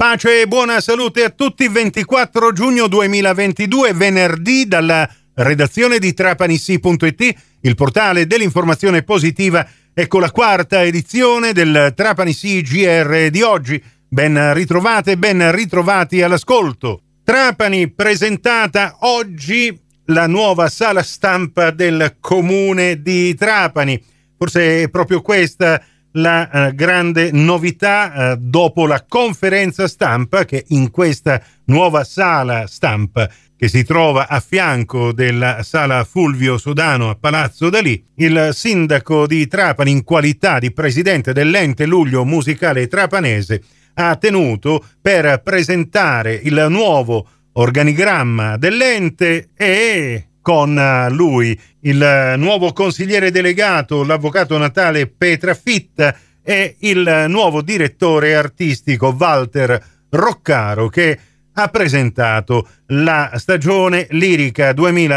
Pace e buona salute a tutti. 24 giugno 2022, venerdì, dalla redazione di TrapaniSì.it, il portale dell'informazione positiva. Ecco la quarta edizione del TrapaniSì GR di oggi. Ben ritrovate, ben ritrovati all'ascolto. Trapani, presentata oggi la nuova sala stampa del comune di Trapani. Forse è proprio questa la grande novità dopo la conferenza stampa, che in questa nuova sala stampa, che si trova a fianco della sala Fulvio Sodano a Palazzo Dalì, il sindaco di Trapani, in qualità di presidente dell'ente Luglio Musicale Trapanese, ha tenuto per presentare il nuovo organigramma dell'ente e con lui il nuovo consigliere delegato, l'avvocato Natale Petrafitta, e il nuovo direttore artistico Walter Roccaro, che ha presentato la stagione lirica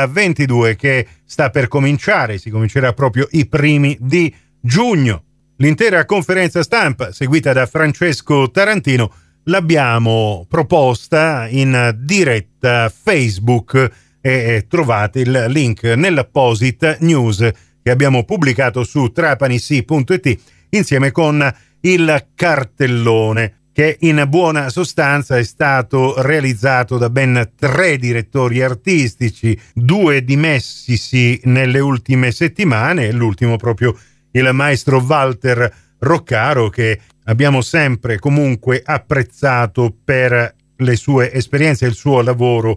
2022 che sta per cominciare. Si comincerà proprio i primi di giugno. L'intera conferenza stampa, seguita da Francesco Tarantino, l'abbiamo proposta in diretta Facebook e trovate il link nell'apposita news che abbiamo pubblicato su TrapaniSì.it insieme con il cartellone, che in buona sostanza è stato realizzato da ben 3 direttori artistici, 2 dimessisi nelle ultime settimane, l'ultimo proprio il maestro Walter Roccaro, che abbiamo sempre comunque apprezzato per le sue esperienze e il suo lavoro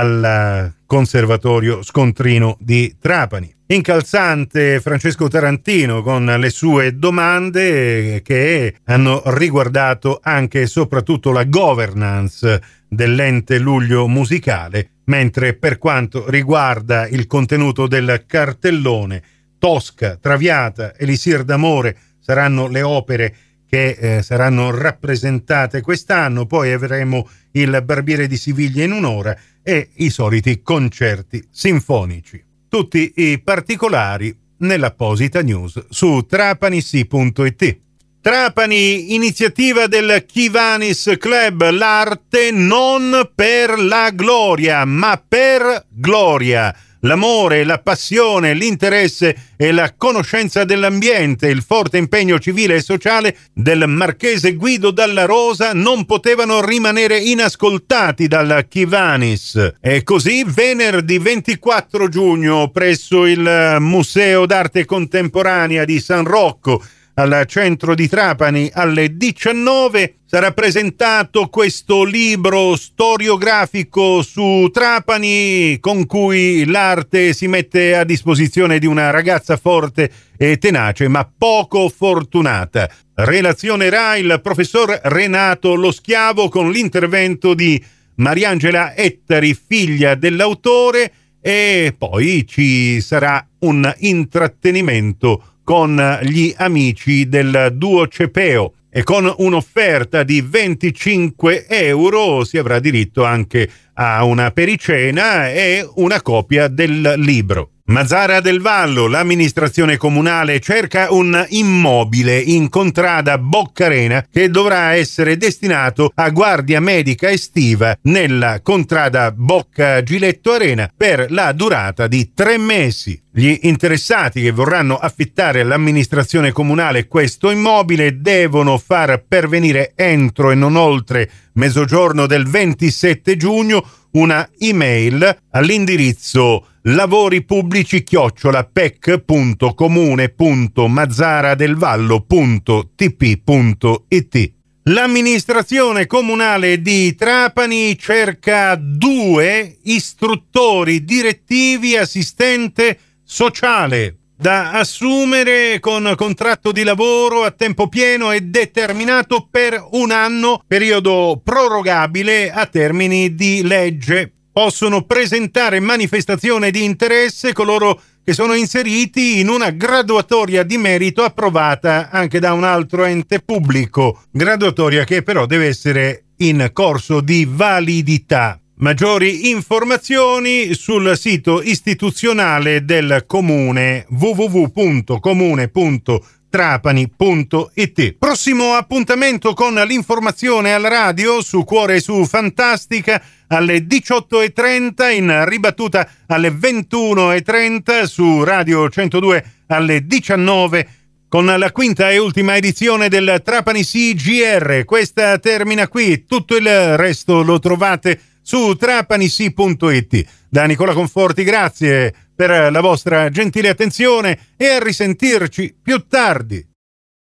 al Conservatorio Scontrino di Trapani. Incalzante Francesco Tarantino con le sue domande che hanno riguardato anche e soprattutto la governance dell'ente Luglio Musicale, mentre per quanto riguarda il contenuto del cartellone, Tosca, Traviata, Elisir d'amore saranno le opere che saranno rappresentate quest'anno. Poi avremo il Barbiere di Siviglia in un'ora e i soliti concerti sinfonici. Tutti i particolari nell'apposita news su TrapaniSì.it. Trapani, iniziativa del Kivanis Club, l'arte non per la gloria, ma per gloria. L'amore, la passione, l'interesse e la conoscenza dell'ambiente, il forte impegno civile e sociale del marchese Guido Dalla Rosa non potevano rimanere inascoltati dal Kivanis. E così venerdì 24 giugno presso il Museo d'Arte Contemporanea di San Rocco, al centro di Trapani, alle 19, sarà presentato questo libro storiografico su Trapani, con cui l'arte si mette a disposizione di una ragazza forte e tenace, ma poco fortunata. Relazionerà il professor Renato Lo Schiavo con l'intervento di Mariangela Ettari, figlia dell'autore, e poi ci sarà un intrattenimento con gli amici del duo Cepeo, e con un'offerta di 25 euro si avrà diritto anche a una pericena e una copia del libro. Mazzara del Vallo, l'amministrazione comunale cerca un immobile in contrada Boccarena che dovrà essere destinato a guardia medica estiva nella contrada Bocca Giletto Arena per la durata di 3 mesi. Gli interessati che vorranno affittare all'amministrazione comunale questo immobile devono far pervenire entro e non oltre mezzogiorno del 27 giugno una email all'indirizzo lavoripubblici@pec.comune.mazzaradelvallo.tp.it. L'amministrazione comunale di Trapani cerca 2 istruttori direttivi assistente sociale da assumere con contratto di lavoro a tempo pieno e determinato per 1 anno, periodo prorogabile a termini di legge. Possono presentare manifestazione di interesse coloro che sono inseriti in una graduatoria di merito approvata anche da un altro ente pubblico, graduatoria che però deve essere in corso di validità. Maggiori informazioni sul sito istituzionale del comune www.comune.trapani.it. trapani.it. Prossimo appuntamento con l'informazione alla radio su Cuore su Fantastica alle 18:30, in ribattuta alle 21:30 su Radio 102 alle 19, con la quinta e ultima edizione del Trapani CGR. Questa termina qui, tutto il resto lo trovate su trapanisi.it. Da Nicola Conforti, grazie per la vostra gentile attenzione e a risentirci più tardi.